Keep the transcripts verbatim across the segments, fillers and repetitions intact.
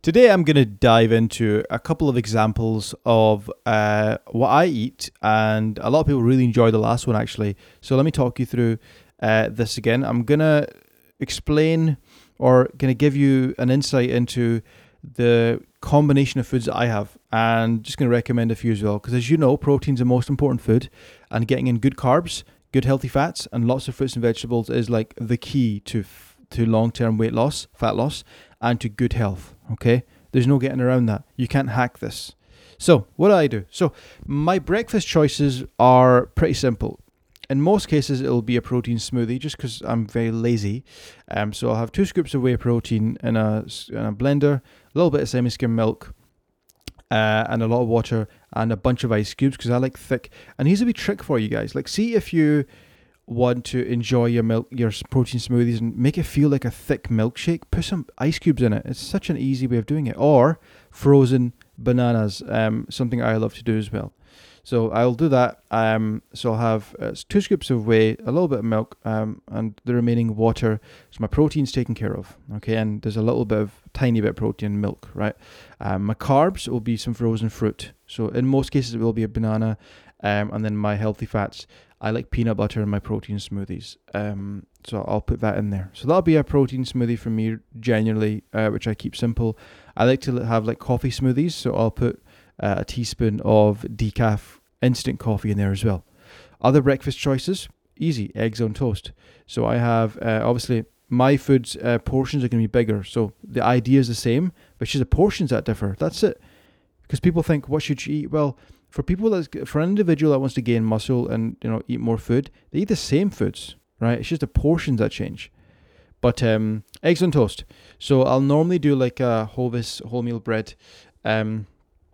Today, I'm going to dive into a couple of examples of uh, what I eat, and a lot of people really enjoy the last one actually. So let me talk you through uh, this again. I'm going to explain or going to give you an insight into the combination of foods that I have, and just going to recommend a few as well. Because as you know, protein's the most important food, and getting in good carbs, good healthy fats, and lots of fruits and vegetables is like the key to f- to long-term weight loss, fat loss, and to good health. Okay, there's no getting around that. You can't hack this. So what do I do? So my breakfast choices are pretty simple. In most cases, it'll be a protein smoothie, just because I'm very lazy. Um, so I'll have two scoops of whey protein in a, in a blender, a little bit of semi-skim milk, uh, and a lot of water, and a bunch of ice cubes, because I like thick. And here's a wee trick for you guys. Like, see if you want to enjoy your milk, your protein smoothies, and make it feel like a thick milkshake, put some ice cubes in it. It's such an easy way of doing it. Or frozen bananas, um, something I love to do as well. So I'll do that. Um, so I'll have uh, two scoops of whey, a little bit of milk, um, and the remaining water. So my protein's taken care of. Okay, and there's a little bit of tiny bit of protein in milk, right? Um, my carbs will be some frozen fruit. So in most cases it will be a banana, um, and then my healthy fats. I like peanut butter in my protein smoothies. Um, so I'll put that in there. So that'll be a protein smoothie for me generally, uh, which I keep simple. I like to have like coffee smoothies. So I'll put uh, a teaspoon of decaf instant coffee in there as well. Other breakfast choices, easy, eggs on toast. So I have, uh, obviously, my food's uh, portions are going to be bigger. So the idea is the same, but it's just the portions that differ. That's it. Because people think, what should you eat? Well, for people that, for an individual that wants to gain muscle and, you know, eat more food, they eat the same foods, right? It's just the portions that change. But um, eggs on toast. So I'll normally do like a Hovis wholemeal bread, um,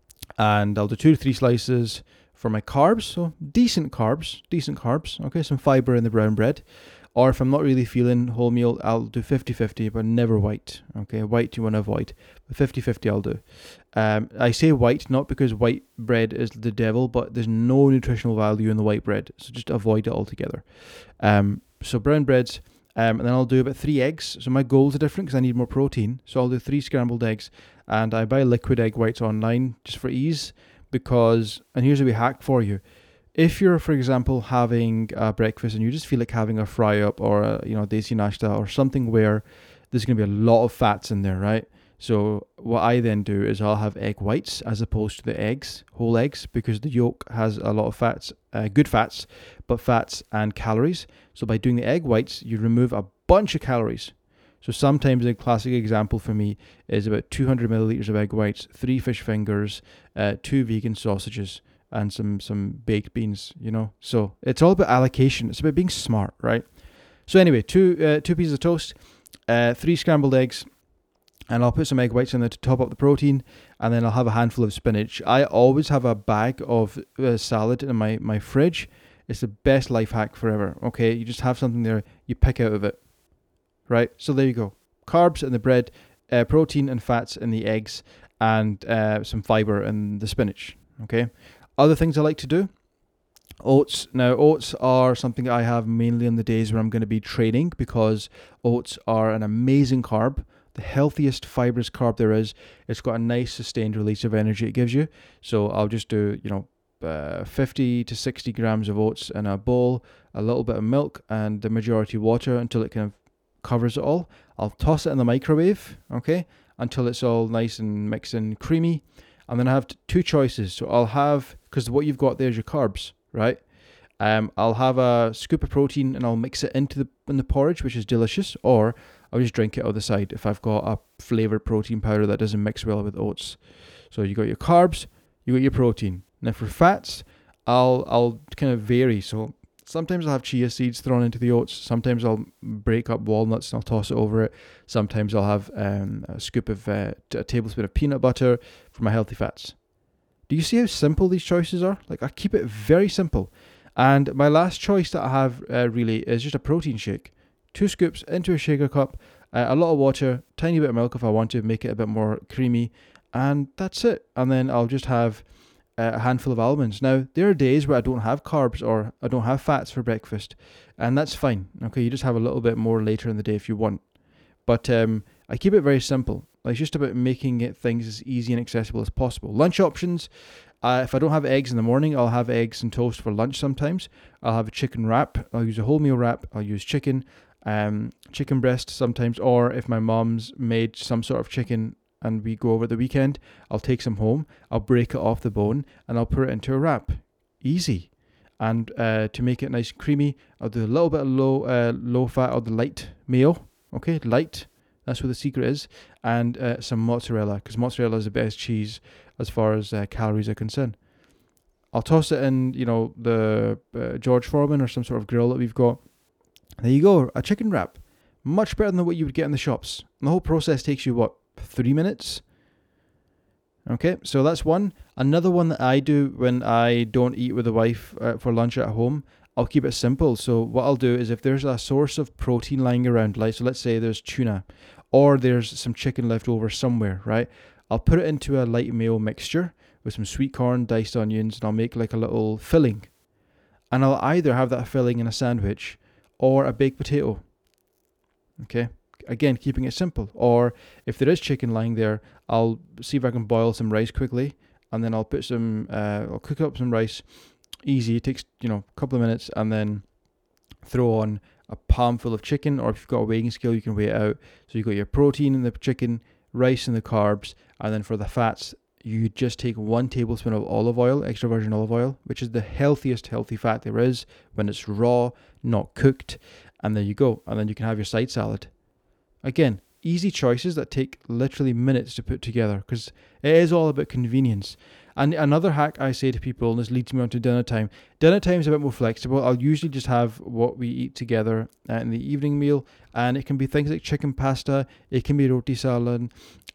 and I'll do two to three slices for my carbs. So decent carbs, decent carbs. Okay, some fiber in the brown bread. Or if I'm not really feeling wholemeal, I'll do fifty-fifty, but never white. Okay, white you want to avoid, but fifty-fifty I'll do. Um, I say white not because white bread is the devil, but there's no nutritional value in the white bread, so just avoid it altogether. Um, so brown breads, um, and then I'll do about three eggs. So my goals are different because I need more protein. So I'll do three scrambled eggs, and I buy liquid egg whites online just for ease. Because, and here's a wee hack for you. If you're, for example, having a breakfast and you just feel like having a fry up or a, you know, desi nashta or something where there's going to be a lot of fats in there, right? So what I then do is I'll have egg whites as opposed to the eggs, whole eggs, because the yolk has a lot of fats, uh, good fats, but fats and calories. So by doing the egg whites, you remove a bunch of calories. So sometimes a classic example for me is about two hundred milliliters of egg whites, three fish fingers, uh, two vegan sausages, and some some baked beans, you know. So it's all about allocation. It's about being smart, right? So anyway, two uh, two pieces of toast, uh, three scrambled eggs, and I'll put some egg whites in there to top up the protein, and then I'll have a handful of spinach. I always have a bag of uh, salad in my, my fridge. It's the best life hack forever, okay? You just have something there, you pick out of it, right? So there you go. Carbs in the bread, uh, protein and fats in the eggs, and uh, some fiber in the spinach, okay? Other things I like to do, oats. Now, oats are something I have mainly on the days where I'm going to be training, because oats are an amazing carb, the healthiest fibrous carb there is. It's got a nice sustained release of energy it gives you. So I'll just do, you know, uh, fifty to sixty grams of oats in a bowl, a little bit of milk, and the majority water until it kind of covers it all. I'll toss it in the microwave, okay, until it's all nice and mixed and creamy. And then I have t- two choices. So I'll have, because what you've got there is your carbs, right? Um, I'll have a scoop of protein and I'll mix it into the in the porridge, which is delicious. Or I'll just drink it out the side if I've got a flavored protein powder that doesn't mix well with oats. So you got your carbs, you got your protein. Now for fats, I'll I'll kind of vary. So sometimes I'll have chia seeds thrown into the oats. Sometimes I'll break up walnuts and I'll toss it over it. Sometimes I'll have um, a scoop of, uh, a tablespoon of peanut butter for my healthy fats. Do you see how simple these choices are? Like, I keep it very simple. And my last choice that I have uh, really is just a protein shake. Two scoops into a shaker cup, uh, a lot of water, tiny bit of milk if I want to make it a bit more creamy. And that's it. And then I'll just have a handful of almonds. Now, there are days where I don't have carbs or I don't have fats for breakfast, and that's fine. Okay, you just have a little bit more later in the day if you want. But um, I keep it very simple. Like, it's just about making it things as easy and accessible as possible. Lunch options. Uh, if I don't have eggs in the morning, I'll have eggs and toast for lunch sometimes. I'll have a chicken wrap. I'll use a wholemeal wrap. I'll use chicken, um, chicken breast sometimes. Or if my mom's made some sort of chicken and we go over the weekend, I'll take some home. I'll break it off the bone and I'll put it into a wrap. Easy. And uh, to make it nice and creamy, I'll do a little bit of low, uh, low fat or the light mayo. Okay, light. That's where the secret is. And uh, some mozzarella, because mozzarella is the best cheese as far as uh, calories are concerned. I'll toss it in, you know, the uh, George Foreman or some sort of grill that we've got. There you go, a chicken wrap. Much better than what you would get in the shops. And the whole process takes you, what, three minutes? Okay, so that's one. Another one that I do when I don't eat with the wife uh, for lunch at home, I'll keep it simple. So what I'll do is if there's a source of protein lying around, like, so let's say there's tuna, or there's some chicken left over somewhere, right? I'll put it into a light mayo mixture with some sweet corn, diced onions, and I'll make like a little filling. And I'll either have that filling in a sandwich or a baked potato. Okay? Again, keeping it simple. Or if there is chicken lying there, I'll see if I can boil some rice quickly, and then I'll put some, uh, I'll cook up some rice. Easy. It takes, you know, a couple of minutes, and then throw on a palm full of chicken, or if you've got a weighing scale, you can weigh it out. So you've got your protein in the chicken, rice and the carbs, and then for the fats, you just take one tablespoon of olive oil, extra virgin olive oil, which is the healthiest healthy fat there is when it's raw, not cooked, and there you go. And then you can have your side salad. Again, easy choices that take literally minutes to put together, because it is all about convenience. And another hack I say to people, and this leads me on to dinner time. Dinner time is a bit more flexible. I'll usually just have what we eat together uh, in the evening meal, and it can be things like chicken pasta, it can be roti salad.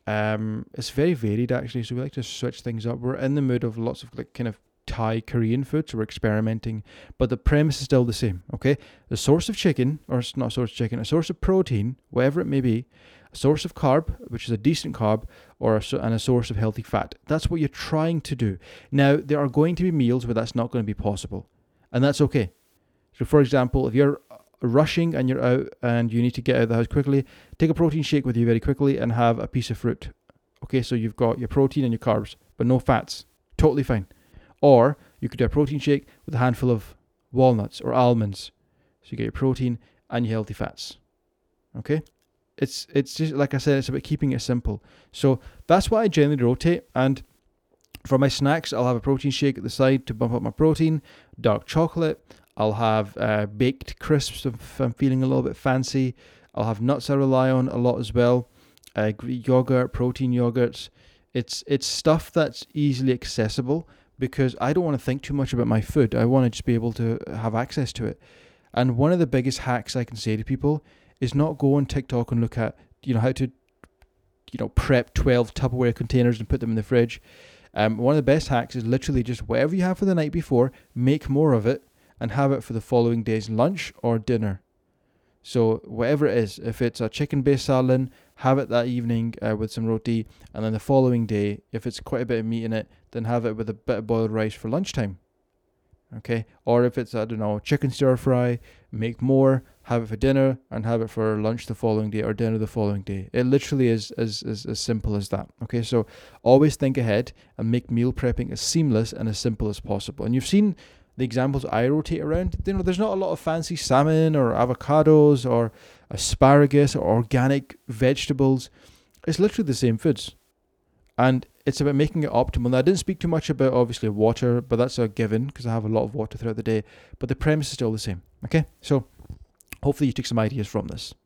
Um, it's very varied actually, so we like to switch things up. We're in the mood of lots of like kind of Thai, Korean food, so we're experimenting, but the premise is still the same, okay? The source of chicken, or it's not a source of chicken, a source of protein, whatever it may be, a source of carb, which is a decent carb, or a, and a source of healthy fat. That's what you're trying to do. Now, there are going to be meals where that's not going to be possible, and that's okay. So, for example, if you're rushing and you're out and you need to get out of the house quickly, take a protein shake with you very quickly and have a piece of fruit. Okay, so you've got your protein and your carbs, but no fats. Totally fine. Or you could do a protein shake with a handful of walnuts or almonds. So you get your protein and your healthy fats. Okay? It's it's just, like I said, it's about keeping it simple. So that's what I generally rotate. And for my snacks, I'll have a protein shake at the side to bump up my protein. Dark chocolate. I'll have uh, baked crisps if I'm feeling a little bit fancy. I'll have nuts I rely on a lot as well. Uh, Greek yogurt, protein yogurts. It's it's stuff that's easily accessible, because I don't want to think too much about my food. I want to just be able to have access to it. And one of the biggest hacks I can say to people is not go on TikTok and look at, you know, how to, you know, prep twelve Tupperware containers and put them in the fridge. Um, one of the best hacks is literally just whatever you have for the night before, make more of it and have it for the following day's lunch or dinner. So whatever it is, if it's a chicken-based salad, have it that evening uh, with some roti, and then the following day, if it's quite a bit of meat in it, then have it with a bit of boiled rice for lunchtime. Okay? Or if it's, I don't know, chicken stir fry, make more, have it for dinner, and have it for lunch the following day or dinner the following day. It literally is as, as, as simple as that. Okay? So always think ahead and make meal prepping as seamless and as simple as possible. And you've seen the examples I rotate around, you know, there's not a lot of fancy salmon or avocados or asparagus or organic vegetables. It's literally the same foods. And it's about making it optimal. Now, I didn't speak too much about, obviously, water, but that's a given because I have a lot of water throughout the day. But the premise is still the same. Okay? So, hopefully you took some ideas from this.